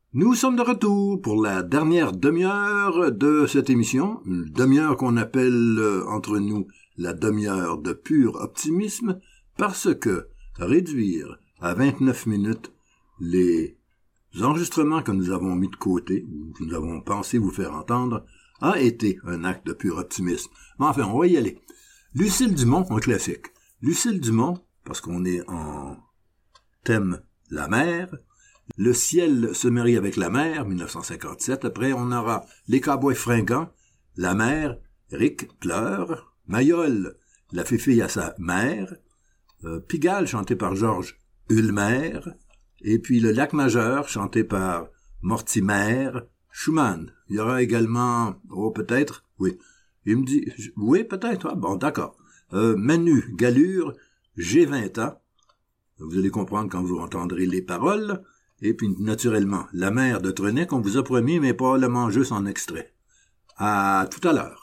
Nous sommes de retour pour la dernière demi-heure de cette émission, une demi-heure qu'on appelle entre nous la demi-heure de pur optimisme, parce que réduire à 29 minutes les enregistrements que nous avons mis de côté, ou que nous avons pensé vous faire entendre, a été un acte de pur optimisme. Mais enfin, on va y aller. Lucille Dumont, un classique. Lucille Dumont, parce qu'on est en thème la mer. Le ciel se marie avec la mer, 1957. Après, on aura Les Cowboys fringants, La mer, Rick pleure, Mayol, La fille à sa mère, Pigalle, chanté par Georges Ulmer, et puis Le Lac majeur, chanté par Mortimer Schumann. Il y aura également, peut-être, oui, il me dit, oui, peut-être, bon, d'accord. Manu Gallure, J'ai 20 ans. Vous allez comprendre quand vous entendrez les paroles. Et puis, naturellement, La mer de Trenet qu'on vous a promis, mais probablement juste en extrait. À tout à l'heure.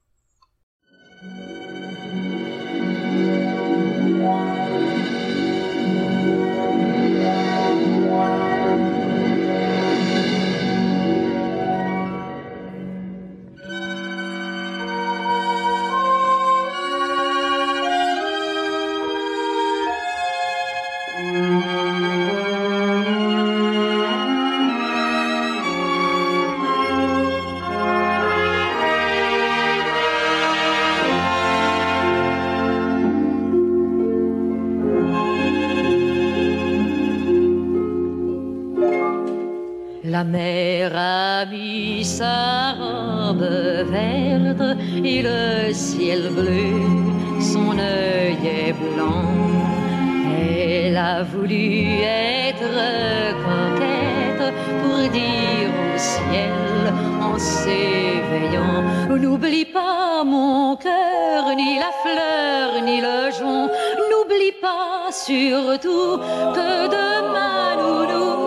La mer a mis sa robe verte et le ciel bleu, son œil est blanc. Elle a voulu être coquette pour dire au ciel en s'éveillant: n'oublie pas mon cœur, ni la fleur, ni le jonc. N'oublie pas surtout que demain nous nous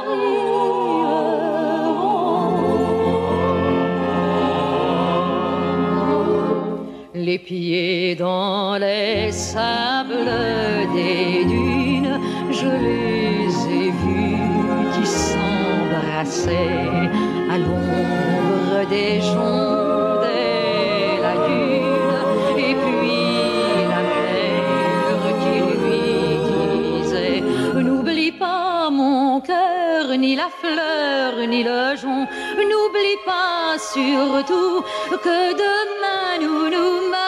les pieds dans les sables des dunes, je les ai vus qui s'embrassaient à l'ombre des joncs des lagunes. Et puis la mer qui lui disait: n'oublie pas mon cœur, ni la fleur, ni le jonc. N'oublie pas surtout que demain nous nous marierons.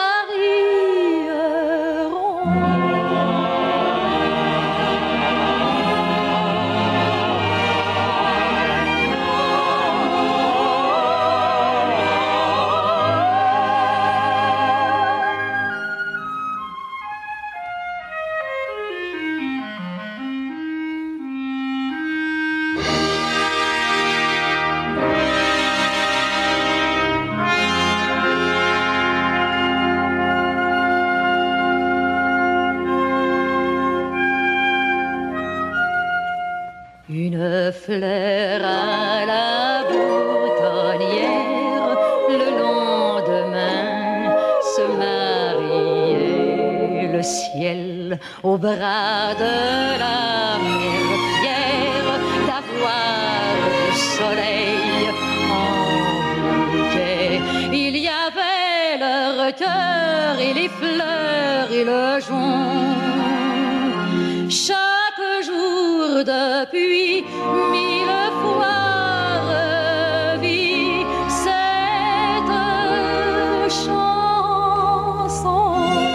Une fleur à la boutonnière, le lendemain se mariait. Le ciel au bras de la mer, fière d'avoir le soleil en bouquet. Il y avait le cœur et les fleurs et le jonc. Chaque jour depuis 1000 fois revis cette chanson.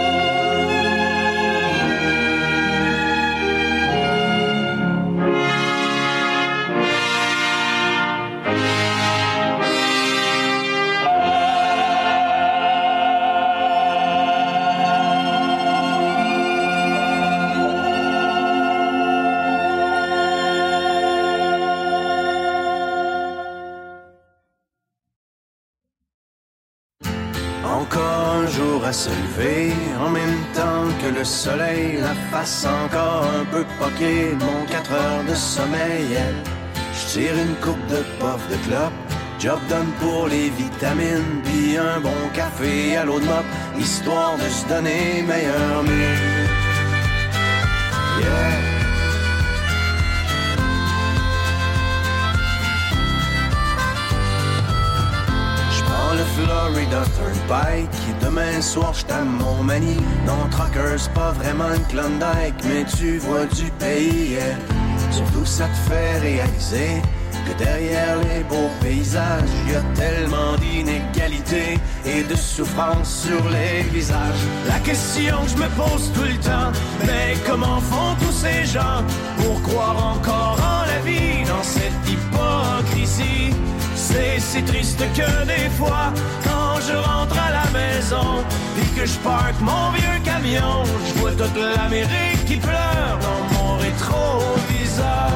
À se lever en même temps que le soleil, la face encore un peu poquée, mon 4 heures de sommeil. Je tire une coupe de puff de clope, job done pour les vitamines, puis un bon café à l'eau de mop, histoire de se donner meilleur mieux. Yeah. Florida Turnpike. Et demain soir, j'suis à Montmagny. Non, trucker, c'est pas vraiment une Klondike, mais tu vois du pays, yeah. Surtout ça te fait réaliser que derrière les beaux paysages, y a tellement d'inégalités et de souffrance sur les visages. La question que je me pose tout le temps, mais comment font tous ces gens pour croire encore en la vie dans cette hypocrisie? C'est si triste que des fois, quand je rentre à la maison, puis que je parque mon vieux camion, je vois toute l'Amérique qui pleure dans mon rétroviseur.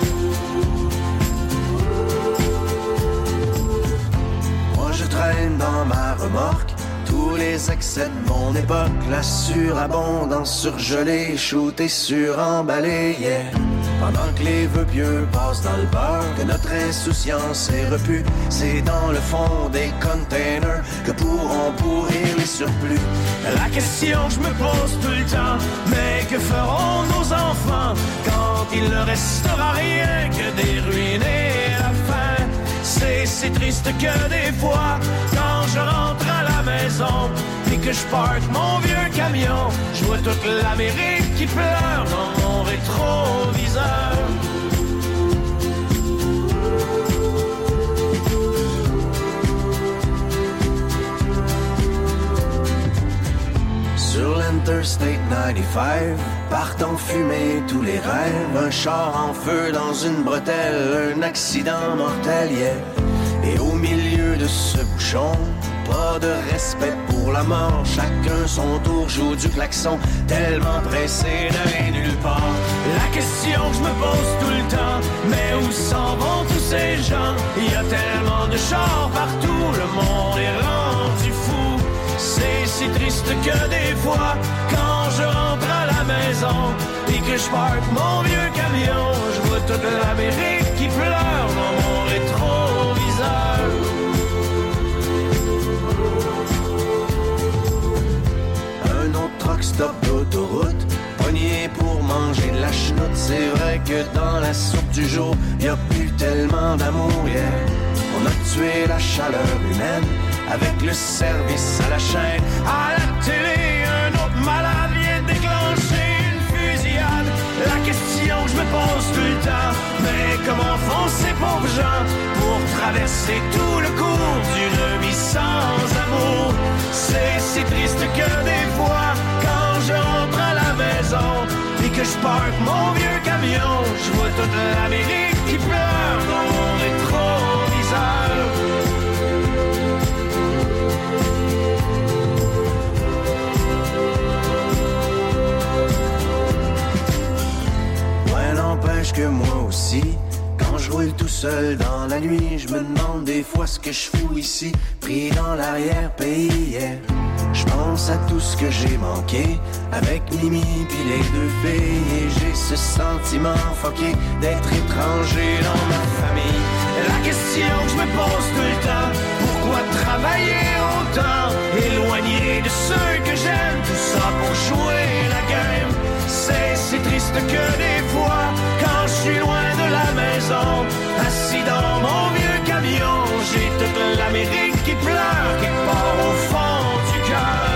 Je traîne dans ma remorque tous les excès de mon époque, la surabondance surgelée, shootée, suremballée, yeah. Pendant que les vœux pieux passent dans le beurre, que notre insouciance est repue, c'est dans le fond des containers que pourront pourrir les surplus. La question que je me pose tout le temps, mais que feront nos enfants quand il ne restera rien que des ruines et la faim? C'est si triste que des fois, quand je rentre à la maison et que je parque mon vieux camion, je vois toute l'Amérique qui pleure dans mon rétroviseur. Sur l'Interstate 95, partent en fumée tous les rêves. Un char en feu dans une bretelle, un accident mortel, yeah. Et au milieu de ce bouchon, pas de respect pour la mort. Chacun son tour joue du klaxon, tellement pressé d'aller nulle part. La question que je me pose tout le temps, mais où s'en vont tous ces gens? Il y a tellement de chars partout, le monde est rendu fou. C'est si triste que des fois, quand je rentre à la maison et que je parque mon vieux camion, je vois toute l'Amérique qui pleure dans mon rétroviseur. Un autre truck stop d'autoroute, pogné pour manger de la chenoute. C'est vrai que dans la soupe du jour, y a plus tellement d'amour, yeah. On a tué la chaleur humaine avec le service à la chaîne. À la télé, un autre malade vient déclencher une fusillade. La question que je me pose tout le temps, mais comment font ces pauvres gens pour traverser tout le cours d'une vie sans amour? C'est si triste que des fois, quand je rentre à la maison et que je parque mon vieux camion, je vois toute l'Amérique qui pleure dans mon rétroviseur. N'empêche que moi aussi, quand je roule tout seul dans la nuit, je me demande des fois ce que je fous ici, pris dans l'arrière-pays, yeah. Je pense à tout ce que j'ai manqué avec Mimi puis les deux filles, et j'ai ce sentiment fucké d'être étranger dans ma famille. La question que je me pose tout le temps, pourquoi travailler autant, éloigné de ceux que j'aime, tout ça pour jouer la game? C'est si triste que des fois, quand je suis loin de la maison, assis dans mon vieux camion, j'ai toute l'Amérique qui pleure, qui part au fond du cœur.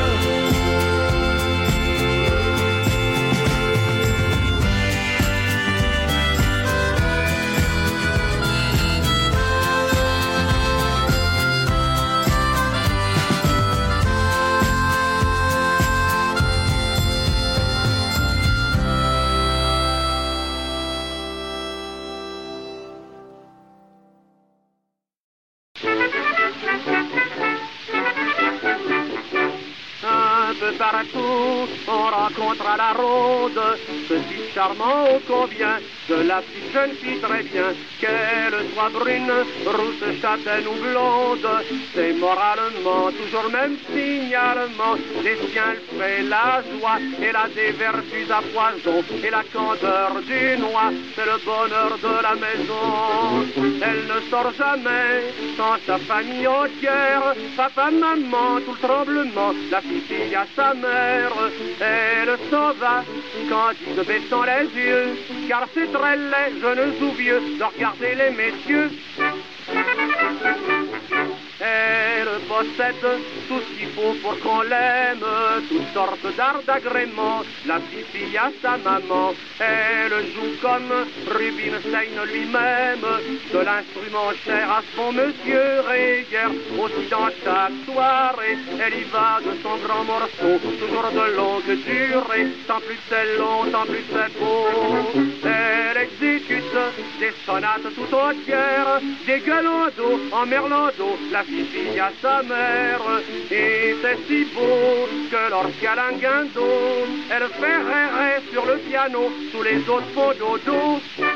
Partout, on rencontre à la ronde ce petit charmant qu'on vient de la petite jeune fille très bien, qu'elle soit brune, rousse, châtaine ou blonde, c'est moralement toujours le même signalement. Les siens le fait la joie, elle a des vertus à poison et la candeur du noix, c'est le bonheur de la maison. Elle ne sort jamais sans sa famille entière, papa, maman, tout le tremblement, la fille à sa mère, elle s'en va candide baissant les yeux, car c'est très laid, jeunes ou vieux, de regarder les messieurs. Elle possède tout ce qu'il faut pour qu'on l'aime, toutes sortes d'arts d'agrément. La petite fille à sa maman, elle joue comme Rubinstein lui-même, de l'instrument cher à son monsieur Reger. Aussi dans chaque soirée, elle y va de son grand morceau, toujours de longue durée. Tant plus c'est long, tant plus c'est beau. Elle exécute des sonates tout entières, des galondos en merlando, la fille à sa mère. Et c'est si beau que lorsqu'elle a un guindo, elle fait rêver sur le piano, tous les autres font dodo.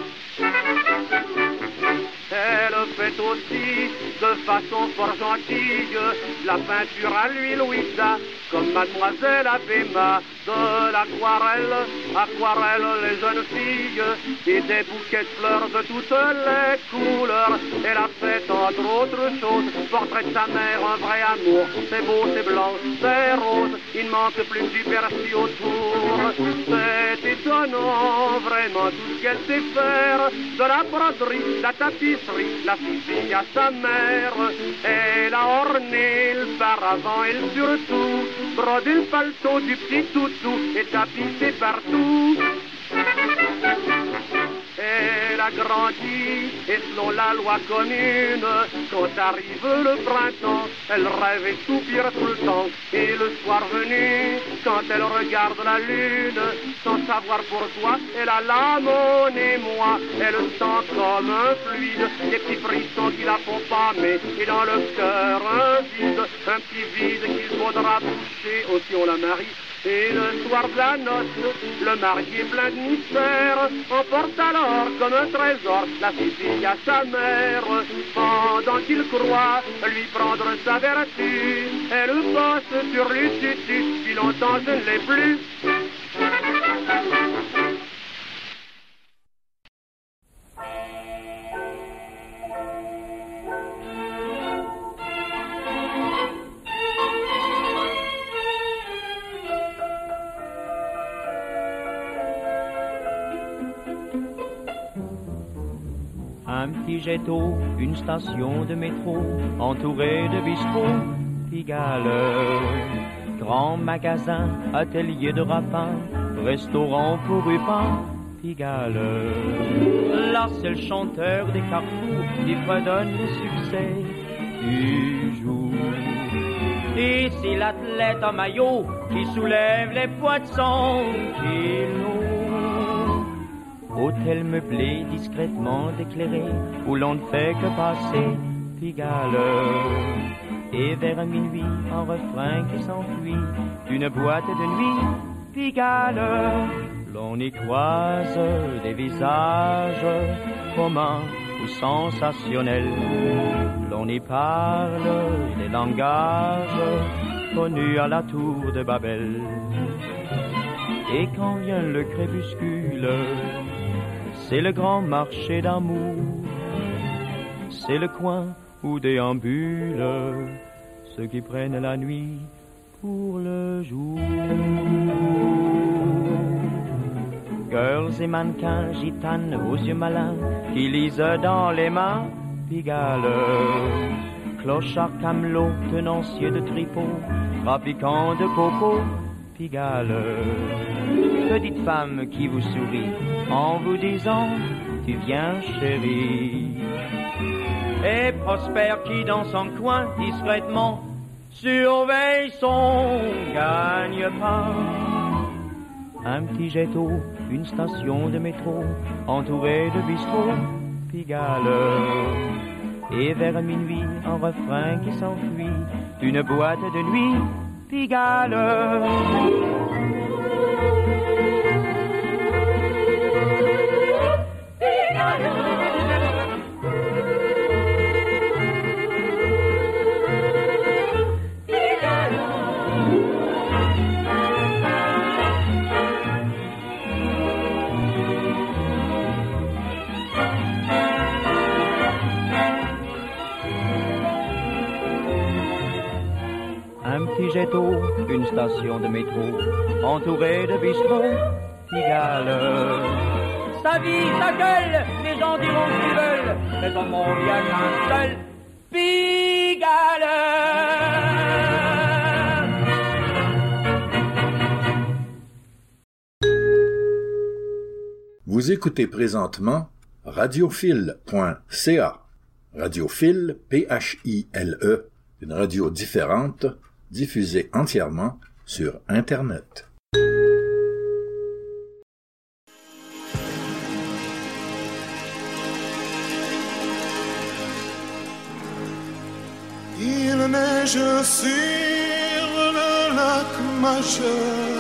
Elle fait aussi de façon fort gentille de la peinture à l'huile Louisa, comme mademoiselle Abema, de l'aquarelle, aquarelle les jeunes filles, et des bouquets de fleurs de toutes les couleurs. Elle a fait entre autres choses, portrait de sa mère, un vrai amour, c'est beau, c'est blanc, c'est rose, il ne manque plus du persil autour. C'est étonnant, vraiment, tout ce qu'elle sait faire, de la broderie, la tapisserie, la fille à sa mère. Elle a orné le paravent et le surtout, brodé le paletot du petit toutou et tapissé partout. Elle a grandi et selon la loi commune, quand arrive le printemps, elle rêve et soupire tout le temps. Et le soir venu, quand elle regarde la lune, sans savoir pourquoi, elle a l'âme en émoi. Elle sent comme un fluide, des petits frissons qui la font pâmer. Et dans le cœur un petit vide qu'il faudra boucher. Aussi on la marie. Et le soir de la noce, le marié plein de mystère emporte alors comme un trésor la fille à sa mère. Pendant qu'il croit lui prendre sa vertu, elle bosse sur lui tutu, si longtemps je ne l'ai plus. Un petit jet d'eau, une station de métro, entourée de bistrots, Pigalle. Grand magasin, atelier de rapin, restaurant pour Rupin, Pigalle. Là c'est le chanteur des carrefours qui fredonne le succès du jour. Et c'est l'athlète en maillot qui soulève les poids de 100 kilos. Hôtel meublé, discrètement éclairé, où l'on ne fait que passer, Pigalle. Et vers minuit, un refrain qui s'enfuit d'une boîte de nuit, Pigalle. L'on y croise des visages communs ou sensationnels. L'on y parle des langages connus à la tour de Babel. Et quand vient le crépuscule, c'est le grand marché d'amour, c'est le coin où déambulent ceux qui prennent la nuit pour le jour. Girls et mannequins, gitanes aux yeux malins, qui lisent dans les mains, Pigalle. Clochard camelot, tenancier de tripot, trafiquant de coco, Pigalle. Petite femme qui vous sourit en vous disant tu viens chérie. Et Prosper qui dans son coin discrètement surveille son gagne-pain. Un petit jet d'eau, une station de métro entourée de bistrots, Pigalle. Et vers minuit un refrain qui s'enfuit d'une boîte de nuit, Pigalle. Un petit jet d'eau, une station de métro, entourée de bistrots, Pigalle. Sa vie, sa gueule, les gens diront qu'ils veulent, mais au monde il n'y a qu'un seul, Pigalle. Vous écoutez présentement radiophile.ca. Radiophile, P-H-I-L-E, une radio différente, diffusée entièrement sur Internet. Il neige sur le lac Majeur.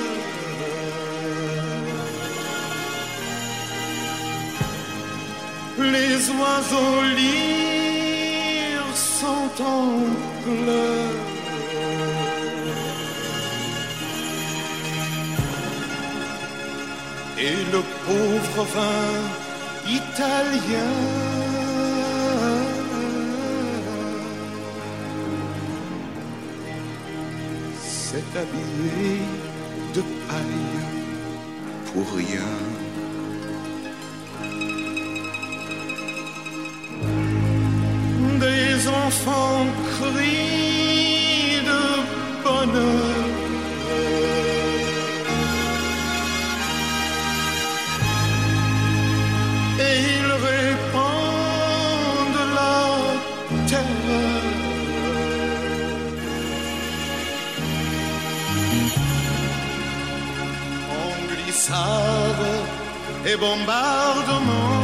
Les oiseaux lyres sont en pleurs. Et le pauvre vin italien s'est habillé de paille pour rien. Des enfants crient de bonheur. Et ils répandent la terreur. En glissade et bombardement.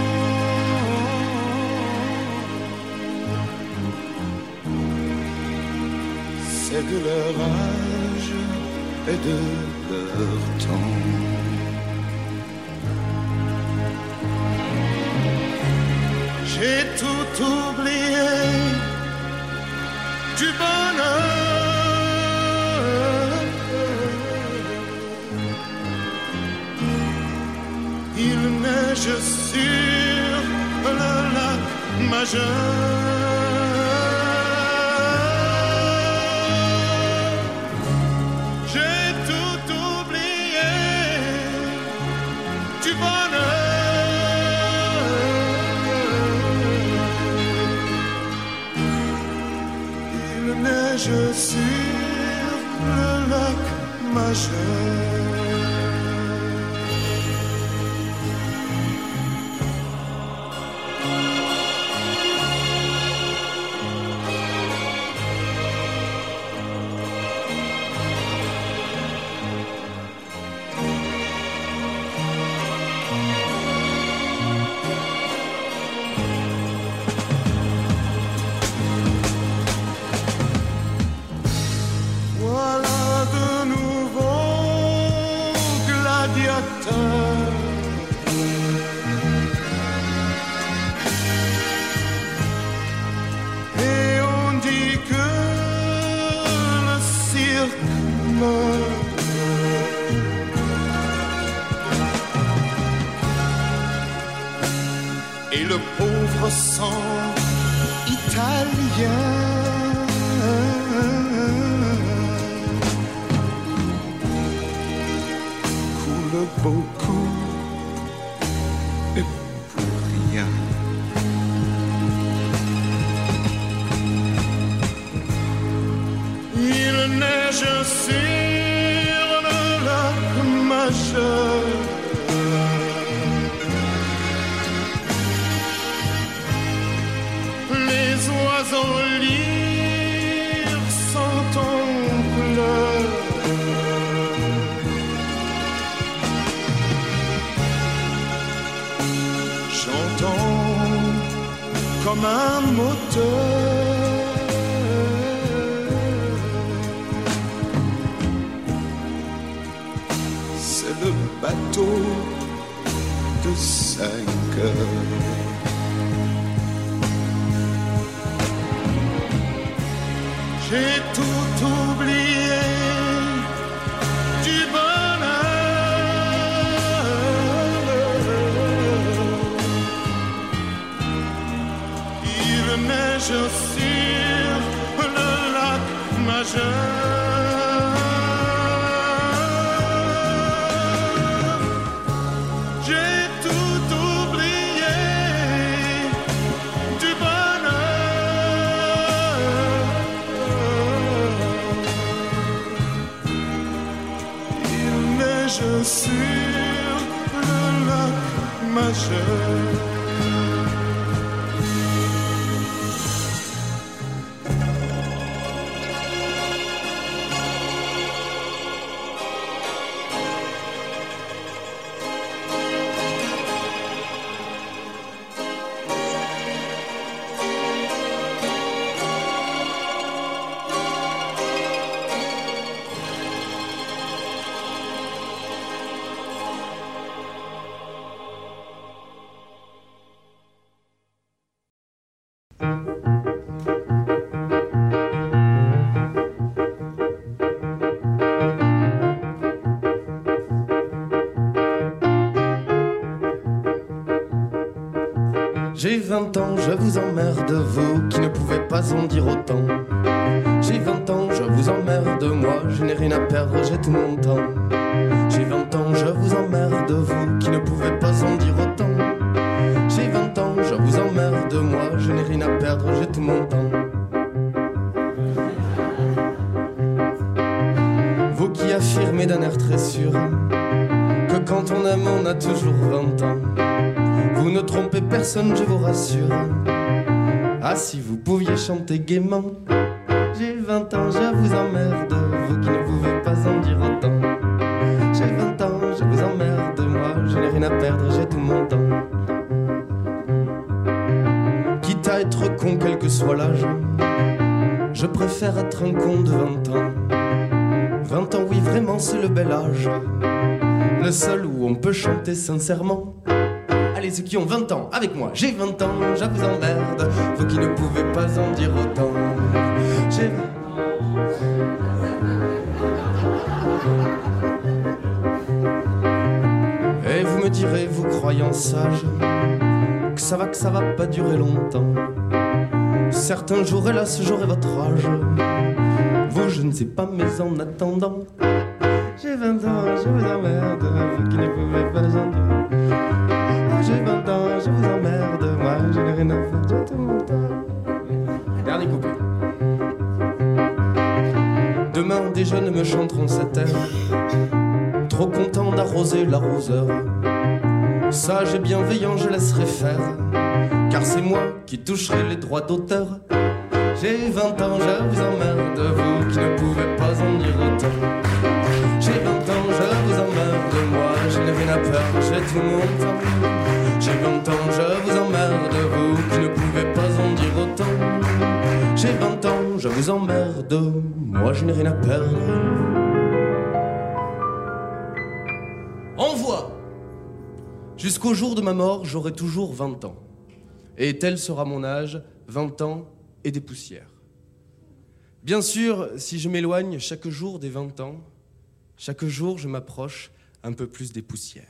C'est de leur âge et de leur temps. J'ai tout oublié du bonheur. Il neige sur le lac Majeur. Neige sur le lac Majeur. Et on dit que le cirque meurt. Et le pauvre sang italien coule beaucoup. Et pour rien. Il neige sur le lac Majeur. Les oiseaux lyres sont en pleurs. J'entends comme un moteur. C'est le bateau de 5 heures. J'ai tout oublié du bonheur. Il neige sur le lac Majeur. J'ai tout oublié du bonheur. Il neige sur le lac majeur. J'ai 20 ans, je vous emmerde, vous qui ne pouvez pas en dire autant. J'ai 20 ans, je vous emmerde, moi, je n'ai rien à perdre, j'ai tout mon temps. J'ai 20 ans, je vous emmerde, vous qui ne pouvez pas en dire autant. J'ai 20 ans, je vous emmerde, moi, je n'ai rien à perdre, j'ai tout mon temps. Vous qui affirmez d'un air très sûr que quand on aime, on a toujours 20 ans. Vous ne trompez personne, je vous rassure. Ah, si vous pouviez chanter gaiement. J'ai 20 ans, je vous emmerde, vous qui ne pouvez pas en dire autant. J'ai 20 ans, je vous emmerde, moi, je n'ai rien à perdre, j'ai tout mon temps. Quitte à être con, quel que soit l'âge, je préfère être un con de 20 ans. 20 ans, oui, vraiment, c'est le bel âge, le seul où on peut chanter sincèrement. Allez, ceux qui ont 20 ans, avec moi, j'ai 20 ans, je vous emmerde, vous qui ne pouvez pas en dire autant. J'ai... Et vous me direz, vous croyant sage, que ça va pas durer longtemps. Certains jours, hélas, j'aurai votre âge. Vous, je ne sais pas, mais en attendant, j'ai 20 ans, je vous emmerde, vous qui ne pouvez pas en dire. J'ai 20 ans, je vous emmerde, moi je n'ai rien à faire, j'ai tout mon temps. Dernier couplet. Demain des jeunes me chanteront cet air, trop content d'arroser l'arroseur. Sage et bienveillant je laisserai faire, car c'est moi qui toucherai les droits d'auteur. J'ai 20 ans, je vous emmerde, vous qui ne pouvez pas en dire autant. J'ai 20 ans, je vous emmerde, moi je n'ai rien à perdre, j'ai tout mon temps. J'ai 20 ans, je vous emmerde, vous qui ne pouvez pas en dire autant. J'ai 20 ans, je vous emmerde, moi je n'ai rien à perdre. Envoie! Jusqu'au jour de ma mort, j'aurai toujours 20 ans. Et tel sera mon âge, 20 ans et des poussières. Bien sûr, si je m'éloigne chaque jour des 20 ans, chaque jour je m'approche un peu plus des poussières.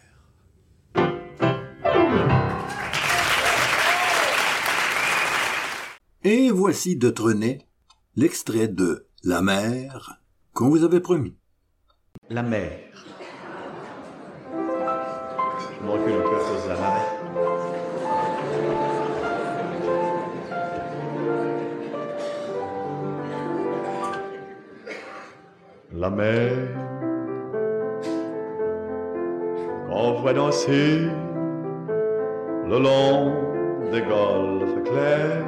Et voici de Trenet l'extrait de La mer qu'on vous avait promis. La mer. Je me recule un peu à cause de la marée. La mer, qu'on voit danser le long des golfes clairs,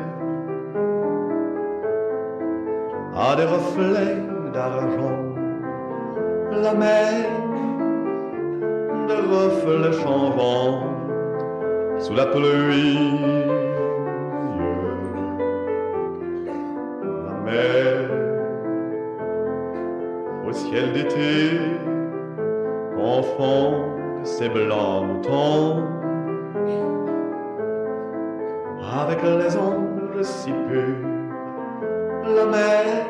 a des reflets d'argent. La mer, de reflets changeants sous la pluie. La mer, au ciel d'été, confond ses blancs moutons avec les anges si purs. La mer,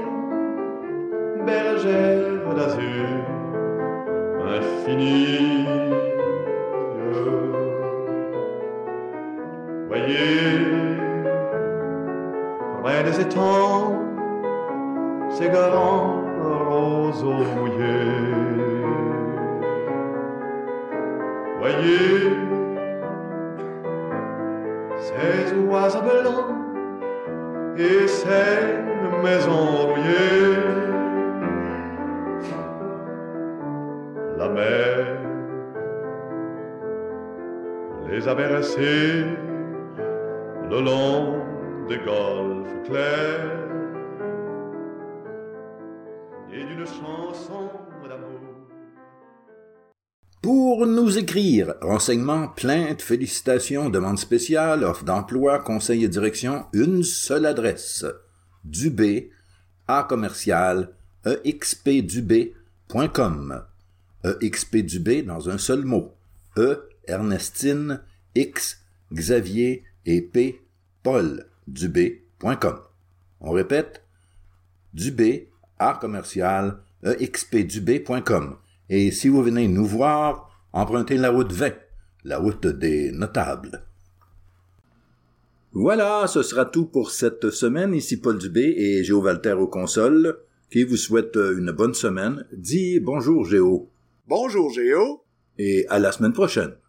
bergère d'azur infinie. Voyez, près des étangs, ces grands roseaux mouillés. Voyez, ces oiseaux blancs et ces maisons rouillées. La mer, les les a bercés le long des golfes clairs et d'une chanson d'amour. Pour nous écrire, renseignements, plaintes, félicitations, demandes spéciales, offres d'emploi, conseils et direction, une seule adresse. Dubé, @expdubé.com. EXPDubé dans un seul mot. E, Ernestine, X, Xavier et P, Paul, Dubé.com. On répète, Dubé, @expdubé.com. Et si vous venez nous voir, empruntez la route 20, la route des notables. Voilà, ce sera tout pour cette semaine. Ici Paul Dubé et Géo Walter aux consoles, qui vous souhaite une bonne semaine. Dis bonjour Géo. Bonjour Géo. Et à la semaine prochaine.